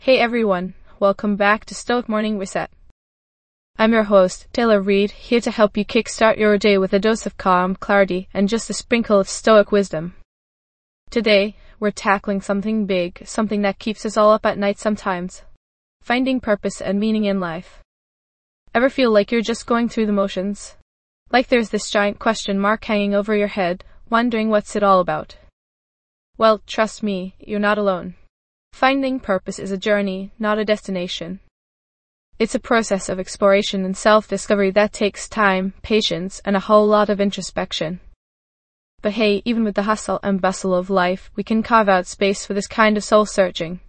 Hey everyone, welcome back to Stoic Morning Reset. I'm your host, Taylor Reed, here to help you kickstart your day with a dose of calm, clarity, and just a sprinkle of Stoic wisdom. Today, we're tackling something big, something that keeps us all up at night sometimes. Finding purpose and meaning in life. Ever feel like you're just going through the motions? Like there's this giant question mark hanging over your head, wondering what's it all about? Well, trust me, you're not alone. Finding purpose is a journey, not a destination. It's a process of exploration and self-discovery that takes time, patience, and a whole lot of introspection. But hey, even with the hustle and bustle of life, we can carve out space for this kind of soul-searching.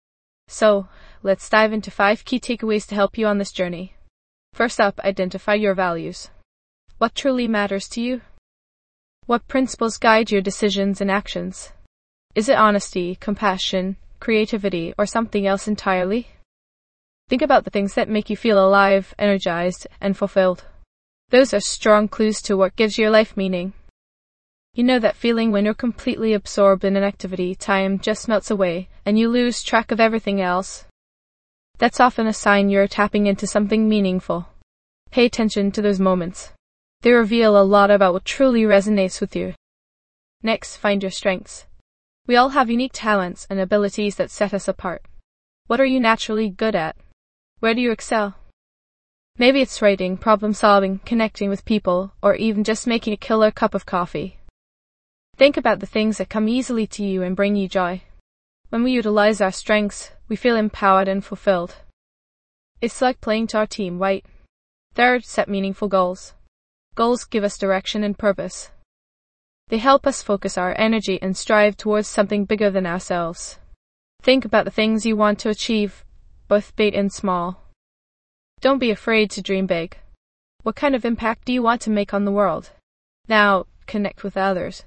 So, let's dive into 5 key takeaways to help you on this journey. First up, identify your values. What truly matters to you? What principles guide your decisions and actions? Is it honesty, compassion, creativity, or something else entirely? Think about the things that make you feel alive, energized, and fulfilled. Those are strong clues to what gives your life meaning. You know that feeling when you're completely absorbed in an activity, time just melts away, and you lose track of everything else? That's often a sign you're tapping into something meaningful. Pay attention to those moments. They reveal a lot about what truly resonates with you. Next, find your strengths. We all have unique talents and abilities that set us apart. What are you naturally good at? Where do you excel? Maybe it's writing, problem solving, connecting with people, or even just making a killer cup of coffee. Think about the things that come easily to you and bring you joy. When we utilize our strengths, we feel empowered and fulfilled. It's like playing to our team, right? Third, set meaningful goals. Goals give us direction and purpose. They help us focus our energy and strive towards something bigger than ourselves. Think about the things you want to achieve, both big and small. Don't be afraid to dream big. What kind of impact do you want to make on the world? Now, connect with others.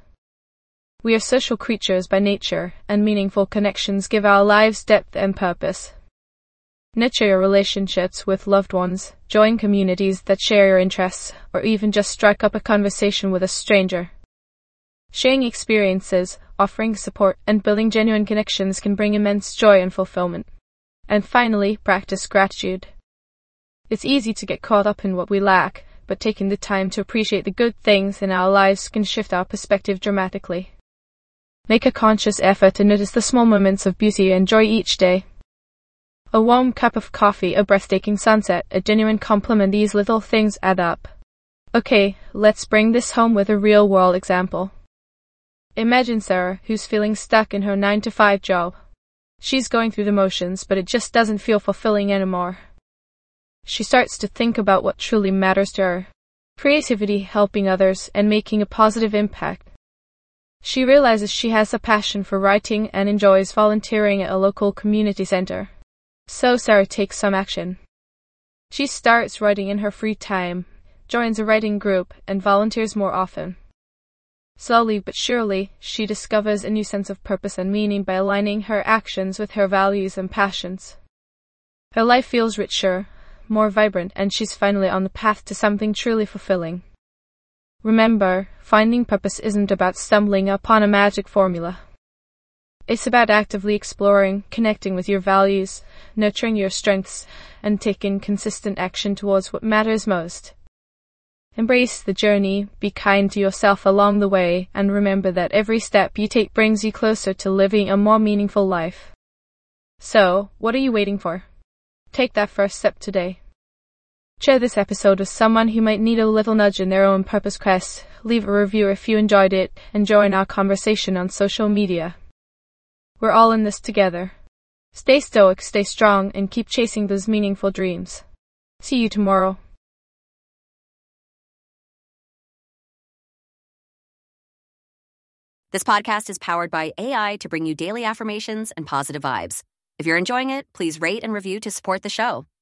We are social creatures by nature, and meaningful connections give our lives depth and purpose. Nurture your relationships with loved ones, join communities that share your interests, or even just strike up a conversation with a stranger. Sharing experiences, offering support, and building genuine connections can bring immense joy and fulfillment. And finally, practice gratitude. It's easy to get caught up in what we lack, but taking the time to appreciate the good things in our lives can shift our perspective dramatically. Make a conscious effort to notice the small moments of beauty and joy each day. A warm cup of coffee, a breathtaking sunset, a genuine compliment, these little things add up. Okay, let's bring this home with a real-world example. Imagine Sarah, who's feeling stuck in her 9-to-5 job. She's going through the motions, but it just doesn't feel fulfilling anymore. She starts to think about what truly matters to her. Creativity, helping others, and making a positive impact. She realizes she has a passion for writing and enjoys volunteering at a local community center. So Sarah takes some action. She starts writing in her free time, joins a writing group, and volunteers more often. Slowly but surely, she discovers a new sense of purpose and meaning by aligning her actions with her values and passions. Her life feels richer, more vibrant, and she's finally on the path to something truly fulfilling. Remember, finding purpose isn't about stumbling upon a magic formula. It's about actively exploring, connecting with your values, nurturing your strengths, and taking consistent action towards what matters most. Embrace the journey, be kind to yourself along the way, and remember that every step you take brings you closer to living a more meaningful life. So, what are you waiting for? Take that first step today. Share this episode with someone who might need a little nudge in their own purpose quest. Leave a review if you enjoyed it, and join our conversation on social media. We're all in this together. Stay stoic, stay strong, and keep chasing those meaningful dreams. See you tomorrow. This podcast is powered by AI to bring you daily affirmations and positive vibes. If you're enjoying it, please rate and review to support the show.